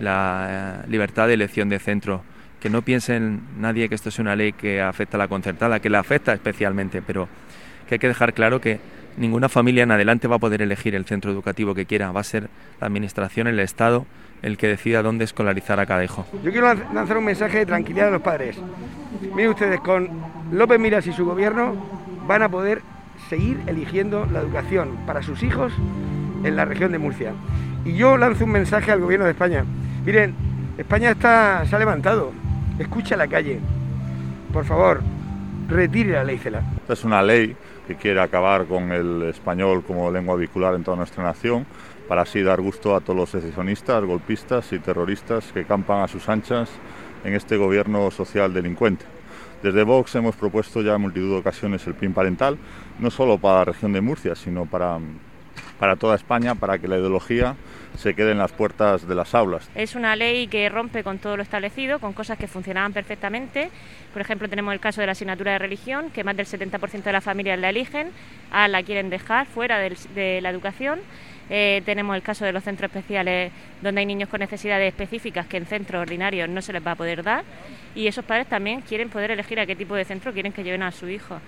la libertad de elección de centro. Que no piensen nadie que esto es una ley que afecta a la concertada, que la afecta especialmente, pero que hay que dejar claro que ninguna familia en adelante va a poder elegir el centro educativo que quiera. Va a ser la Administración, el Estado, el que decida dónde escolarizar a cada hijo. Yo quiero lanzar un mensaje de tranquilidad a los padres. Miren ustedes, con López Miras y su gobierno van a poder seguir eligiendo la educación para sus hijos en la región de Murcia. Y yo lanzo un mensaje al gobierno de España. Miren, España se ha levantado. Escucha a la calle. Por favor, retire la ley CELA. Esta es una ley que quiere acabar con el español como lengua vehicular en toda nuestra nación, para así dar gusto a todos los secesionistas, golpistas y terroristas que campan a sus anchas en este gobierno social delincuente. Desde Vox hemos propuesto ya en multitud de ocasiones el PIN parental, no solo para la región de Murcia, sino para toda España, para que la ideología se quede en las puertas de las aulas. Es una ley que rompe con todo lo establecido, con cosas que funcionaban perfectamente. Por ejemplo, tenemos el caso de la asignatura de religión, que más del 70% de las familias la eligen, la quieren dejar fuera de la educación. Tenemos el caso de los centros especiales, donde hay niños con necesidades específicas que en centros ordinarios no se les va a poder dar, y esos padres también quieren poder elegir a qué tipo de centro quieren que lleven a su hijo.